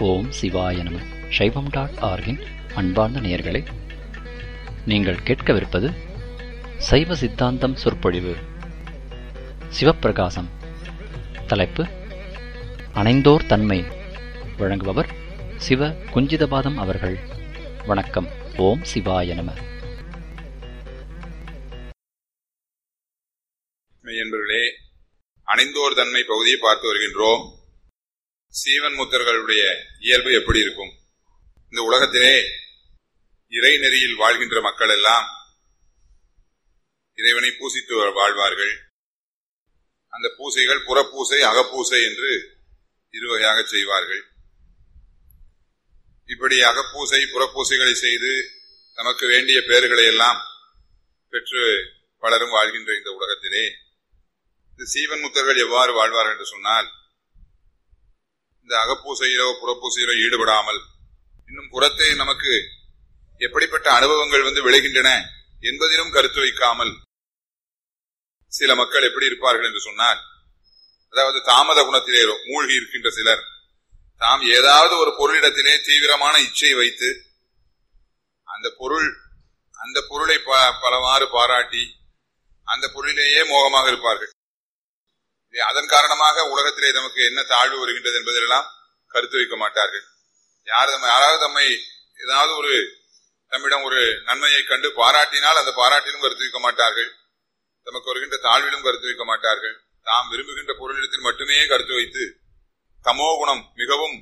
ஓம் சிவாய நம. சைவம்.org-இன் அன்பார்ந்த நேயர்களே, நீங்கள் கேட்கவிருப்பது சைவ சித்தாந்தம் சொற்பொழிவு. சிவப்பிரகாசம். தலைப்பு அணைந்தோர் தன்மை. வழங்குபவர் சிவ குஞ்சிதபாதம் அவர்கள். வணக்கம். ஓம் சிவாய நம. என்பவர்களே, அணைந்தோர் தன்மை பகுதியை பார்த்து வருகின்றோம். சீவன் முத்தர்களுடைய இயல்பு எப்படி இருக்கும்? இந்த உலகத்திலே இறை நெறியில் வாழ்கின்ற மக்கள் எல்லாம் இறைவனை பூசித்து வாழ்வார்கள். அந்த பூசைகள் புறப்பூசை, அகப்பூசை என்று இருவகையாக செய்வார்கள். இப்படி அகப்பூசை புறப்பூசைகளை செய்து நமக்கு வேண்டிய பெயர்களை எல்லாம் பெற்று பலரும் வாழ்கின்ற இந்த உலகத்திலே இந்த சீவன் முத்தர்கள் எவ்வாறு வாழ்வார்கள் என்று சொன்னால், இந்த அகப்பூசையிலோ புறப்பூசையிலோ ஈடுபடாமல் இன்னும் புறத்தை நமக்கு எப்படிப்பட்ட அனுபவங்கள் விளைகின்றன என்பதிலும் கருத்து வைக்காமல் சில மக்கள் எப்படி இருப்பார்கள் என்று சொன்னால், அதாவது தாமத குணத்திலே மூழ்கி இருக்கின்ற சிலர் தாம் ஏதாவது ஒரு பொருளிடத்திலே தீவிரமான இச்சை வைத்து அந்த பொருளை பலவாறு பாராட்டி அந்த பொருளிலேயே மோகமாக இருப்பார்கள். அதன் காரணமாக உலகத்திலே நமக்கு என்ன தாழ்வு வருகின்றது என்பதெல்லாம் கருத்து வைக்க மாட்டார்கள். யாராவது தம்மை ஏதாவது ஒரு தம்மிடம் ஒரு நன்மையை கண்டு பாராட்டினால் அந்த பாராட்டிலும் கருத்து வைக்க மாட்டார்கள். தமக்கு வருகின்ற தாழ்விலும் கருத்து வைக்க மாட்டார்கள். தாம் விரும்புகின்ற பொருளிடத்தில் மட்டுமே கருத்து வைத்து தமோ குணம் மிகவும்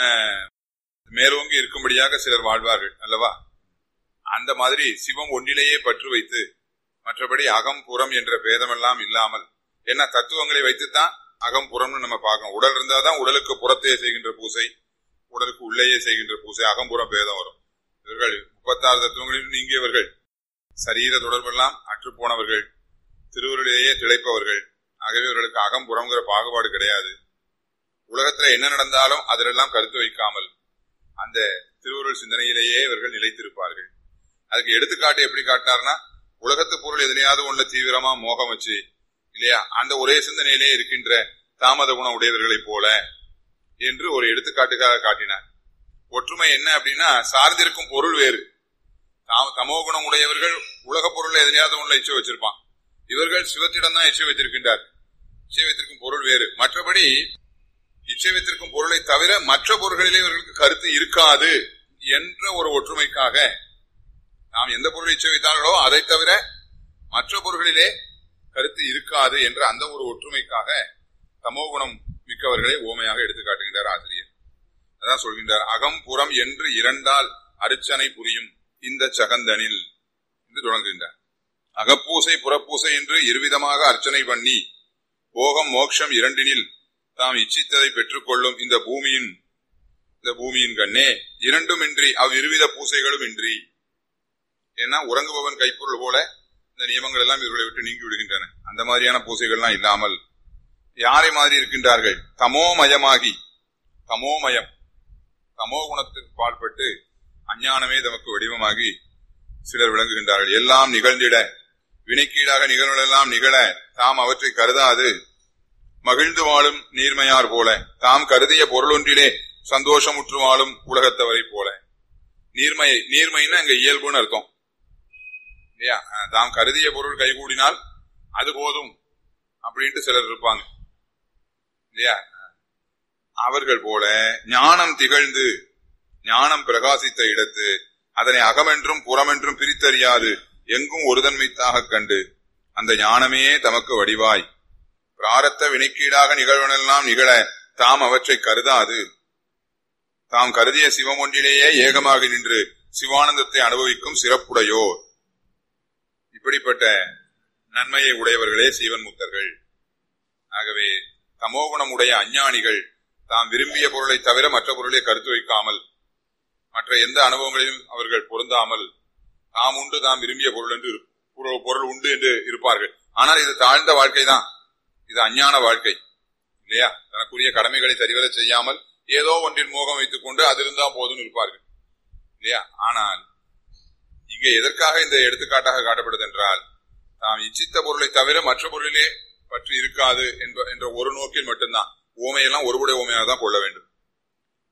மேலோங்கி இருக்கும்படியாக சிலர் வாழ்வார்கள் அல்லவா? அந்த மாதிரி சிவம் ஒன்றிலேயே பற்று வைத்து மற்றபடி அகம் புறம் என்ற பேதமெல்லாம் இல்லாமல், என்ன தத்துவங்களை வைத்துத்தான் அகம் புறம்னு நம்ம பார்க்கணும். உடல் இருந்தாதான் உடலுக்கு புறத்தே செய்கின்ற பூசை, உடலுக்கு உள்ளேயே செய்கின்ற பூசை, அகம்புறம் பேதம் வரும். இவர்கள் 36 தத்துவங்களில் நீங்கியவர்கள், சரீர தொடர்பெல்லாம் அற்றுப்போனவர்கள், திருவருளிலேயே திளைப்பவர்கள். ஆகவே இவர்களுக்கு அகம்புறம்ங்கிற பாகுபாடு கிடையாது. உலகத்துல என்ன நடந்தாலும் அதிலெல்லாம் கருத்து வைக்காமல் அந்த திருவருள் சிந்தனையிலேயே இவர்கள் நிலைத்திருப்பார்கள். அதுக்கு எடுத்துக்காட்டு எப்படி காட்டினார்னா, உலகத்து பொருள் எதிலையாவது ஒண்ணு தீவிரமா மோகம் வச்சு இல்லையா, அந்த ஒரே சிந்தனையிலே இருக்கின்ற தாமத குணம் உடையவர்களைப் போல என்று ஒரு எடுத்துக்காட்டுக்காக காட்டினார். ஒற்றுமை என்ன அப்படின்னா, சார்ந்திருக்கும் பொருள் வேறு. தமோ குணம் உடையவர்கள் உலக பொருள் எதிலையாவது ஒன்றுல இச்சை வச்சிருப்பான். இவர்கள் சிவத்திடம் தான் இச்சை வைத்திருக்கின்றார். இச்சை வைத்திருக்கும் பொருள் வேறு. மற்றபடி இச்சை வைத்திருக்கும் பொருளை தவிர மற்ற பொருள்களிலே இவர்களுக்கு கருத்து இருக்காது என்ற ஒரு ஒற்றுமைக்காக, நாம் எந்த பொருளை இச்சை வைத்தார்களோ அதை தவிர மற்ற பொருள்களிலே கருத்து இருக்காது என்ற அந்த ஒரு ஒற்றுமைக்காக தமோகுணம் மிக்கவர்களை ஓமையாக எடுத்து காட்டுகின்றார் ஆசிரியர். அதான் சொல்கின்றார், அகம் புறம் என்று இரண்டால் அர்ச்சனை புரியும் இந்த சகந்தனில் என்று தொடங்குகின்றார். அகப்பூசை புறப்பூசை என்று இருவிதமாக அர்ச்சனை பண்ணி போகம் மோட்சம் இரண்டினில் தாம் இச்சித்ததை பெற்றுக்கொள்ளும் இந்த பூமியின் கண்ணே இரண்டும் இன்றி அவ்விருவித பூசைகளும் இன்றி. ஏன்னா உறங்குபவன் கைப்பொருள் போல இந்த நியமங்கள் எல்லாம் இவர்களை விட்டு நீங்கி விடுகின்றன. அந்த மாதிரியான பூசைகள்லாம் இல்லாமல் யாரை மாதிரி இருக்கின்றார்கள்? தமோமயமாகி, தமோ குணத்துக்கு பால்பட்டு அஞ்ஞானமே தமக்கு வடிவமாகி சிலர் விளங்குகின்றார்கள். எல்லாம் நிகழ்ந்திட வினைக்கீடாக நிகழ்வுகளெல்லாம் நிகழ தாம் அவற்றை கருதாது மகிழ்ந்து வாழும் நீர்மையார் போல, தாம் கருதிய பொருளொன்றிலே சந்தோஷமுற்று வாழும் உலகத்தவரை போல. நீர்மைன்னா இங்க இயல்புன்னு அர்த்தம் இல்லையா? தாம் கருதிய பொருள் கைகூடினால் அது போதும் அப்படின்ட்டு சிலர் இருப்பாங்க இல்லையா? அவர்கள் போல ஞானம் திகழ்ந்து ஞானம் பிரகாசித்த இடத்து அதனை அகமென்றும் புறமென்றும் பிரித்தறியாது எங்கும் ஒருதன்மைத்தாக கண்டு அந்த ஞானமே தமக்கு வடிவாய் பிராரத்த வினைக்கீடாக நிகழ்வனெல்லாம் நிகழ தாம் அவற்றை கருதாது தாம் கருதிய சிவம் ஒன்றிலேயே ஏகமாக நின்று சிவானந்தத்தை அனுபவிக்கும் சிறப்புடையோர். இப்படிப்பட்ட நன்மையை உடையவர்களே சீவன் முத்தர்கள். ஆகவே தமோகுணம் உடைய அஞ்ஞானிகள் தாம் விரும்பிய பொருளை தவிர மற்ற பொருளை கருத்து வைக்காமல், மற்ற எந்த அனுபவங்களையும் அவர்கள் பொருந்தாமல், தாம் உண்டு தாம் விரும்பிய பொருள் உண்டு என்று இருப்பார்கள். ஆனால் இது தாழ்ந்த வாழ்க்கை தான், இது அஞ்ஞான வாழ்க்கை இல்லையா? தனக்குரிய கடமைகளை சரிவர செய்யாமல் ஏதோ ஒன்றின் மோகம் வைத்துக் கொண்டு அது இருந்தா போதும் இருப்பார்கள் இல்லையா? ஆனால் இங்கே எதற்காக இந்த எடுத்துக்காட்டாக காட்டப்படுது என்றால், தாம் இச்சித்த பொருளை தவிர மற்ற பொருளிலே பற்றி இருக்காது என்ற ஒரு நோக்கில் மட்டும்தான். ஓமையெல்லாம் ஒருபுடைய ஓமையாக தான் கொள்ள வேண்டும்.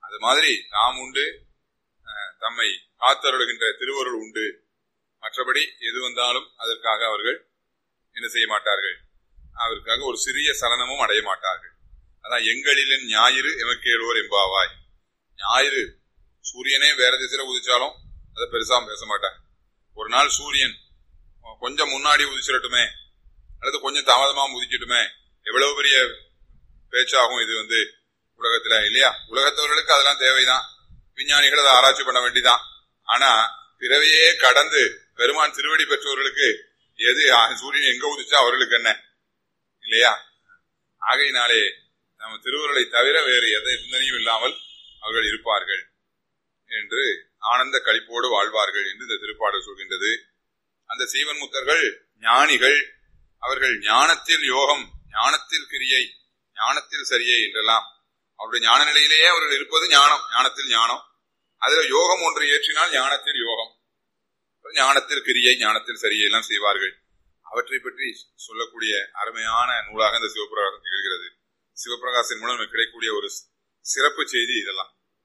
அது மாதிரி தாம் உண்டு, தம்மை காத்தருளுகின்ற திருவருள் உண்டு. மற்றபடி எது வந்தாலும் அதற்காக அவர்கள் என்ன செய்ய மாட்டார்கள், அதற்காக ஒரு சிறிய சலனமும் அடைய மாட்டார்கள். அதான் எங்களின் ஞாயிறு எமக்கேளோர் எம்பாவாய். ஞாயிறு சூரியனே வேற திசையில உதிச்சாலும் அதை பெருசா பேச மாட்டாங்க. ஒரு நாள் சூரியன் கொஞ்சம் முன்னாடி உதிச்சிடட்டுமே அல்லது கொஞ்சம் தாமதமா உதிக்கட்டுமே, எவ்வளவு பெரிய பேச்சாகும் இது உலகத்துல இல்லையா? உலகத்தவர்களுக்கு அதெல்லாம் தேவைதான், விஞ்ஞானிகள் அதை ஆராய்ச்சி பண்ண வேண்டிதான். ஆனா பிறவையே கடந்து பெருமான் திருவடி பெற்றவர்களுக்கு எது சூரியன் எங்க உதிச்சா அவர்களுக்கு என்ன இல்லையா? ஆகையினாலே நம்ம திருவருளை தவிர வேறு எதை சிந்தனையும் இல்லாமல் அவர்கள் இருப்பார்கள் என்று ஆனந்த களிப்போடு வாழ்வார்கள் என்று இந்த திருப்பாடல் சொல்கின்றது. அந்த சீவன் முத்தர்கள் ஞானிகள், அவர்கள் ஞானத்தில் யோகம், ஞானத்தில் கிரியை, ஞானத்தில் சரியை என்றெல்லாம் அவருடைய ஞான நிலையிலேயே அவர்கள் இருப்பது ஞானம், ஞானத்தில் ஞானம். அதில் யோகம் ஒன்று ஏற்றினால் ஞானத்தில் யோகம், ஞானத்தில் கிரியை, ஞானத்தில் சரியை எல்லாம் செய்வார்கள். அவற்றை பற்றி சொல்லக்கூடிய அருமையான நூலாக இந்த சிவபிரகாசம் திகழ்கிறது. சிவபிரகாசின் மூலம் கிடைக்கக்கூடிய ஒரு சிறப்பு செய்தி இதெல்லாம்.